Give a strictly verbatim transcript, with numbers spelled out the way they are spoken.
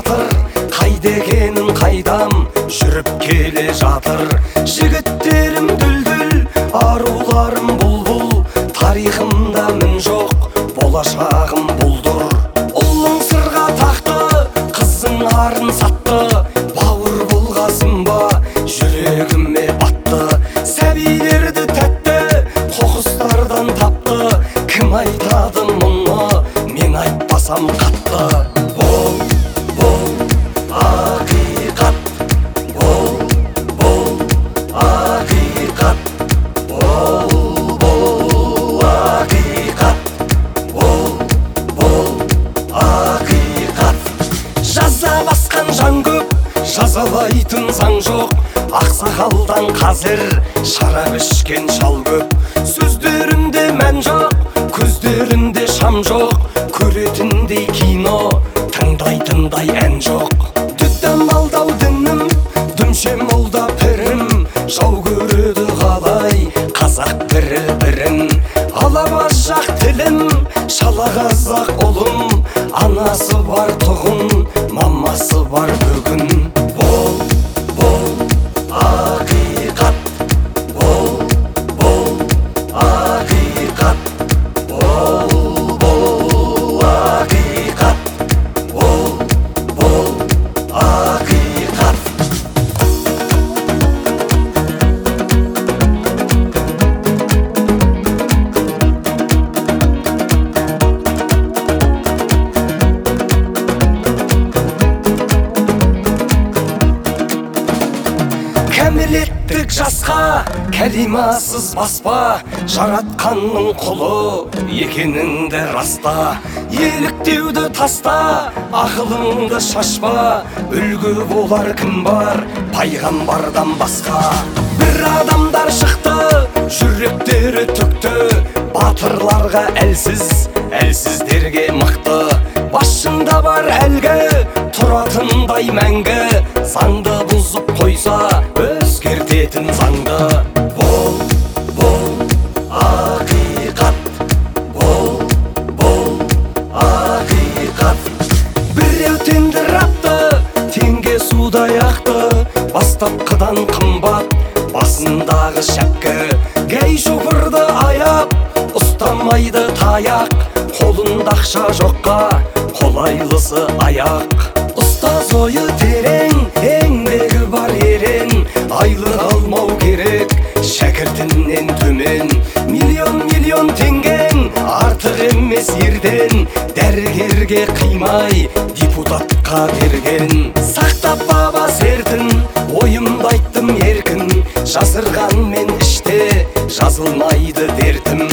жатыр, қайда екенін қайдам жүріп келе жатыр. Жігіттерім дүлдүл, аруларым бұлбұл, тарихымда мін жоқ, болашағым бұлдыр. Ұлың сырға тақты, қызың арын сатты, бауыр болғасын ба жүрегіме батты. Сәбилерді тәтті қоқыстардан тапты, кім айтады мұны, мен айтпасам қатты. Бол, бол, ақиқат, бол, бол, ақиқат, бол, бол, ақиқат, бол, бол, ақиқат. Жаза басқан жан көп, жазалайтын заң жоқ, ақсақалдан қазір шарап ішкен шал көп. Сөздерінде мән жоқ, көздерінде шам жоқ, көретіндей кино, тыңдайтындай ән жоқ. Дүттен балдау дінім, дүмше молда пірім, жау көреді қалай қазақ бірі-бірін. Алабас жақ тілім, шала қазақ ұлым, анасы бар тұғын, мамасы бар бүгін. Бол, бол, ақиқат, бол, бол, ақиқат, бол, бол, ақиқат, бол, бол, ақиқат. Кәмелеттік жасқа кәлимасыз баспа, жаратқанның құлы екеніңді раста. Еліктеуді таста, ақылыңды шашпа, үлгі болар кім бар пайғамбардан басқа. Бір адамдар шықты, жүректері түкті, батырларға әлсіз, әлсіздерге мықты. Басында бар әлгі, тұратындай мәңгі, заңды бұзып қойса өзгертетін заңды. Бол, бол, ақиқат, бол, бол, ақиқат. Біреу тендір атты, теңге судай ақты, бастапқыдан қымбат басындағы шәпкі. Гей шофырды аяп, ұстамайды таяқ, қолында ақша жоққа қолайлысы аяқ. Ұстаз ойы терең, еңбегі бар ерен, айлық алмау керек шәкіртінен төмен. Миллион миллион теңгең артық емес ерден, дәрігерге қимай депутатқа берген. Сақтап баба сертін, ойымды айттым еркін, жасырған мен іште жазылмайды дертім.